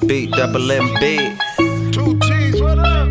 Beat double MB. 2 G's, what up?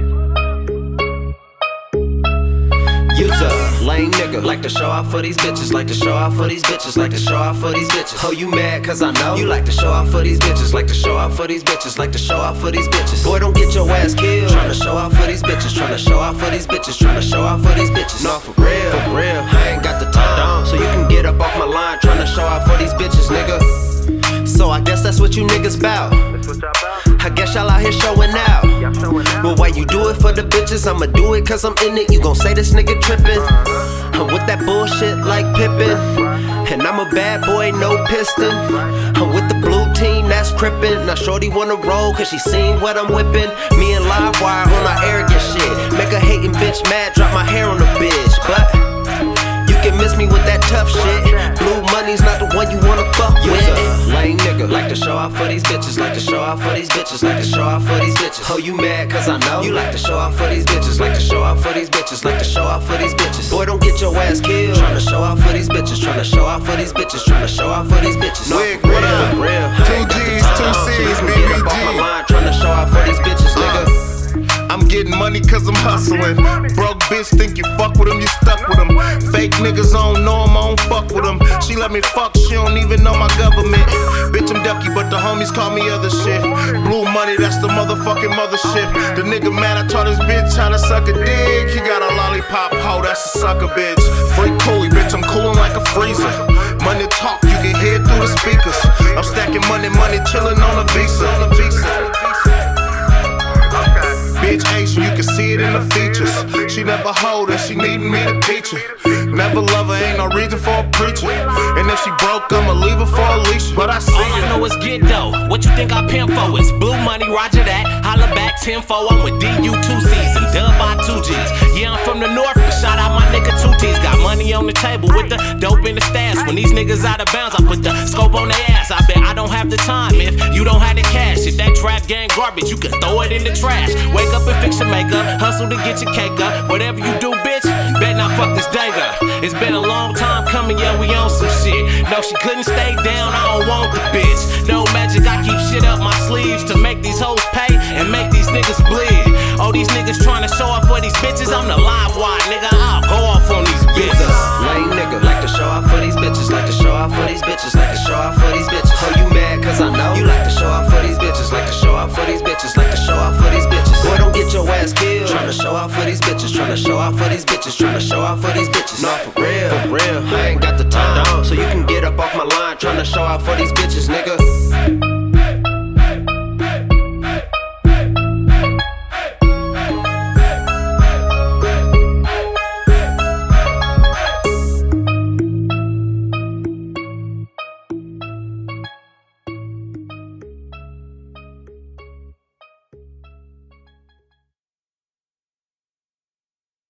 You's a lame nigga, like to show off for these bitches, like to show off for these bitches, like to show off for these bitches. Oh, you mad cause I know you like to show off for these bitches, like to show off for these bitches, like to show off for these bitches. Boy, don't get your ass killed tryna show off for these bitches, tryna show off for these bitches, tryna show off for these bitches. No, for real, I ain't got the time, so you can get up off my line tryna show off for these bitches, nigga. So I guess that's what you niggas bout. I guess y'all out here showing out. But why you do it for the bitches? I'ma do it cause I'm in it. You gon' say this nigga trippin'. I'm with that bullshit like Pippin. And I'm a bad boy, no piston. I'm with the blue team, that's crippin'. Now shorty wanna roll cause she seen what I'm whippin'. Me and Livewire on our arrogant shit. Make a hatin' bitch mad, drop my hair on the bitch. But you can miss me with that tough shit. Blue money's not the one you wanna fuck with. Lame nigga, like to show off for these bitches, like to show off for these bitches, like to show off for these bitches. Oh, you mad cause I know you like to show off for these bitches, like to show off for these bitches, like to show off for these bitches. Boy, don't get your ass killed tryna show off for these bitches, tryna show off for these bitches, tryna show off for these bitches. No, Wig, what up? 2 G's, 2 C's, BBG. Tryna show off for these bitches, nigga. I'm getting money cause I'm hustling. Broke bitch think you fuck with them, you stuck with them. Fake niggas I don't know them, I don't fuck with them. She let me fuck, she don't even know my government. Bitch, I'm ducky, but the homies call me other shit. Blue money, that's the motherfucking mothership. The nigga mad, I taught his bitch how to suck a dick. He got a lollipop hoe, that's a sucker bitch. Free coolie, bitch, I'm coolin' like a freezer. Money talk, you can hear it through the speakers. I'm stacking money, chillin' on a visa. Bitch Asian, you can see it in the features. She never hold her, she needin' me to teach her. Never love her, ain't no reason for a preacher. And if she broke, I'ma leave her for a leash. But I see all I know is get dough. What you think I pimp for? It's blue money, roger that. Holla back 10-4, I'm with DU 2 C's and dub by 2 G's. Yeah, I'm from the north, but shout out my nigga 2 T's. Got money on the table with the dope in the stash. When these niggas out of bounds, I put the scope on their ass. I bet I don't have the time if you don't have the cash. If that trap gang garbage, you can throw it in the trash. Wake up and fix your makeup, hustle to get your cake up. Whatever you do, bitch, bet not fuck this day up. It's been a long time coming, yeah, we on some shit. No, she couldn't stay down, I don't want the bitch. No magic, I keep shit up my sleeves to make these hoes pay and make these niggas bleed. Oh, these niggas tryna show off for these bitches, I'm the live wire, nigga, I'll go off on these bitches. Lame nigga, like to show off for these bitches, like to show off for these bitches, like to show off for these bitches. Oh, you mad cause I know you like to show off for these bitches, like to show off for these bitches, like to show off for these bitches. Boy, don't get your ass killed tryna show off for these bitches, tryna show off for these bitches, tryna show off for these bitches. No, for real, I ain't got the time, so you can get up off my line tryna show off for these bitches, nigga.